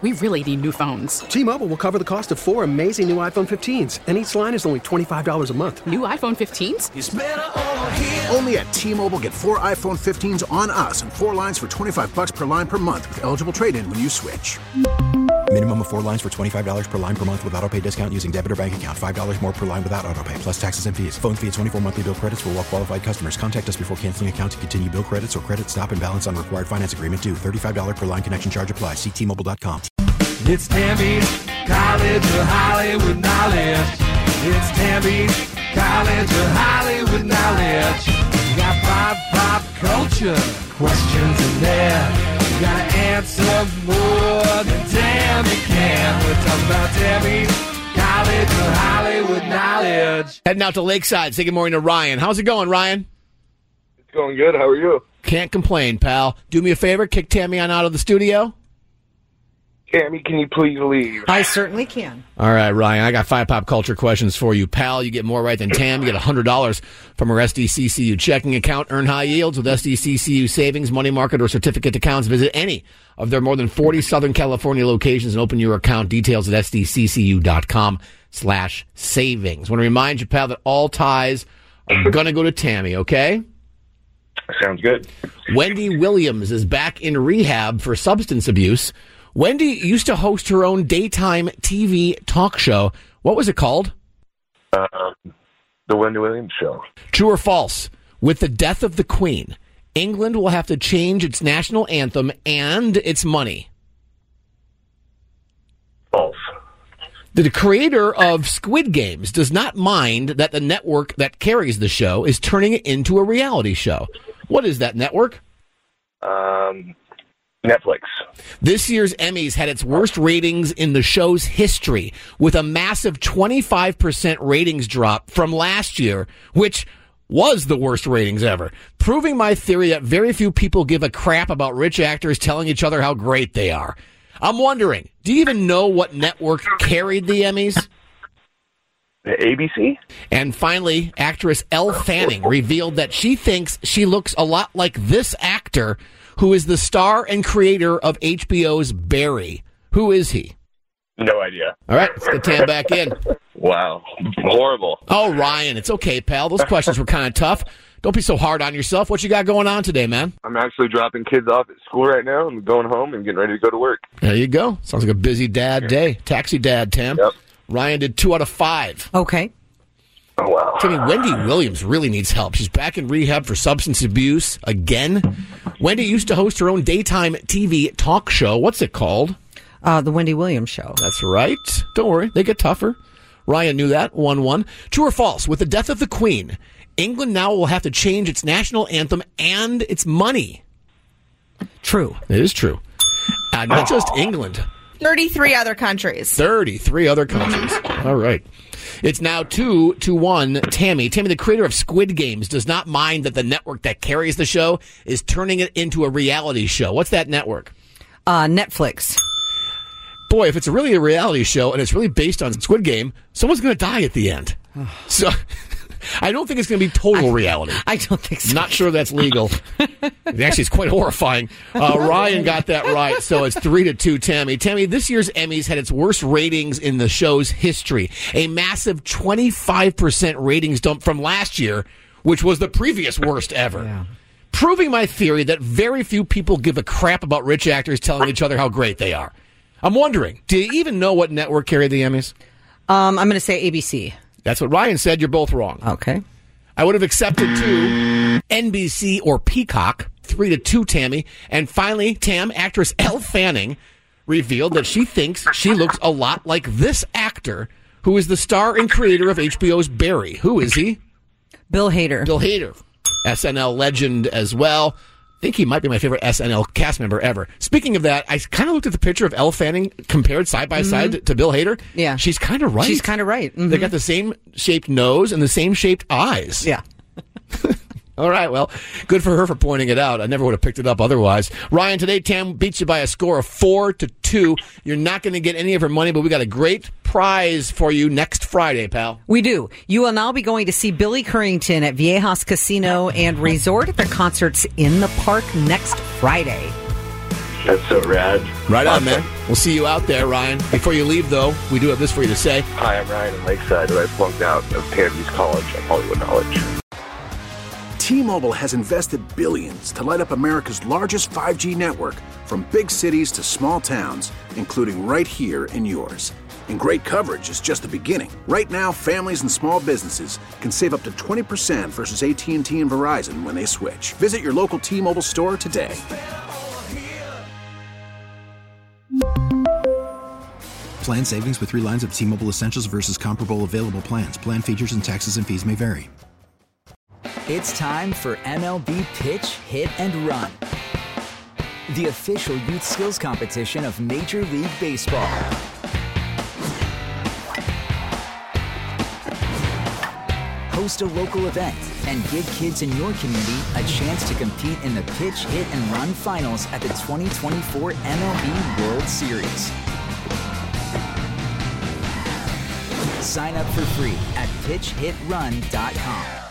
We really need new phones. T-Mobile will cover the cost of 4 amazing new iPhone 15s, and each line is only $25 a month. New iPhone 15s? It's better over here. Only at T-Mobile, get 4 iPhone 15s on us and 4 lines for $25 per line per month with eligible trade-in when you switch. Minimum of 4 lines for $25 per line per month with autopay discount using debit or bank account. $5 more per line without autopay, plus taxes and fees. Phone fee at 24 monthly bill credits for well-qualified customers. Contact us before canceling account to continue bill credits or credit stop and balance on required finance agreement due. $35 per line connection charge applies. See T-Mobile.com. It's Tammy's College of Hollywood Knowledge. It's Tammy's College of Hollywood Knowledge. You got pop culture questions in there. You gotta answer more than Tammy can. We're talking about Tammy's College of Hollywood Knowledge. Heading out to Lakeside. Say good morning to Ryan. How's it going, Ryan? It's going good. How are you? Can't complain, pal. Do me a favor. Kick Tammy on out of the studio. Tammy, can you please leave? I certainly can. All right, Ryan, I got 5 pop culture questions for you, pal. You get more right than Tam. You get $100 from our SDCCU checking account. Earn high yields with SDCCU savings, money market, or certificate accounts. Visit any of their more than 40 Southern California locations and open your account. Details at sdccu.com/savings. Want to remind you, pal, that all ties are going to go to Tammy, okay? Sounds good. Wendy Williams is back in rehab for substance abuse. Wendy used to host her own daytime TV talk show. What was it called? The Wendy Williams Show. True or false? With the death of the Queen, England will have to change its national anthem and its money. False. The creator of Squid Games does not mind that the network that carries the show is turning it into a reality show. What is that network? Netflix. This year's Emmys had its worst ratings in the show's history, with a massive 25% ratings drop from last year, which was the worst ratings ever, proving my theory that very few people give a crap about rich actors telling each other how great they are. I'm wondering, do you even know what network carried the Emmys? The ABC? And finally, actress Elle Fanning revealed that she thinks she looks a lot like this actor who is the star and creator of HBO's Barry. Who is he? No idea. All right, let's get Tam back in. Wow. Horrible. Oh, Ryan, it's okay, pal. Those questions were kind of tough. Don't be so hard on yourself. What you got going on today, man? I'm actually dropping kids off at school right now. I'm going home and getting ready to go to work. There you go. Sounds like a busy dad day. Taxi dad, Tam. Yep. Ryan did 2 out of 5. Okay. Oh, wow. Timmy, Wendy Williams really needs help. She's back in rehab for substance abuse again. Wendy used to host her own daytime TV talk show. What's it called? The Wendy Williams Show. That's right. Don't worry. They get tougher. Ryan knew that. 1-1. True or false? With the death of the Queen, England now will have to change its national anthem and its money. True. It is true. Not just England. 33 other countries. 33 other countries. All right. It's now 2-1. Tammy, the creator of Squid Games, does not mind that the network that carries the show is turning it into a reality show. What's that network? Netflix. Boy, if it's really a reality show and it's really based on Squid Game, someone's going to die at the end. So I don't think it's going to be total reality. I don't think so. Not sure that's legal. Actually, it's quite horrifying. Ryan got that right, so it's 3-2, Tammy. Tammy, this year's Emmys had its worst ratings in the show's history. A massive 25% ratings dump from last year, which was the previous worst ever. Yeah. Proving my theory that very few people give a crap about rich actors telling each other how great they are. I'm wondering, do you even know what network carried the Emmys? I'm going to say ABC. That's what Ryan said. You're both wrong. Okay. I would have accepted 2, NBC or Peacock. 3-2, Tammy. And finally, Tam, actress Elle Fanning revealed that she thinks she looks a lot like this actor who is the star and creator of HBO's Barry. Who is he? Bill Hader. Bill Hader. SNL legend as well. I think he might be my favorite SNL cast member ever. Speaking of that, I kind of looked at the picture of Elle Fanning compared side by side to Bill Hader. Yeah. She's kind of right. She's kind of right. Mm-hmm. They got the same shaped nose and the same shaped eyes. Yeah. All right, well, good for her for pointing it out. I never would have picked it up otherwise. Ryan, today Tam beats you by a score of 4-2. You're not going to get any of her money, but we got a great prize for you next Friday, pal. We do. You will now be going to see Billy Currington at Viejas Casino and Resort at their concerts in the park next Friday. That's so rad. Right on, man. We'll see you out there, Ryan. Before you leave, though, we do have this for you to say. Hi, I'm Ryan in Lakeside, and I flunked out of Pandy's College at Hollywood Knowledge. T-Mobile has invested billions to light up America's largest 5G network, from big cities to small towns, including right here in yours. And great coverage is just the beginning. Right now, families and small businesses can save up to 20% versus AT&T and Verizon when they switch. Visit your local T-Mobile store today. Plan savings with 3 lines of T-Mobile Essentials versus comparable available plans. Plan features and taxes and fees may vary. It's time for MLB Pitch, Hit, and Run, the official youth skills competition of Major League Baseball. Host a local event and give kids in your community a chance to compete in the Pitch, Hit, and Run finals at the 2024 MLB World Series. Sign up for free at pitchhitrun.com.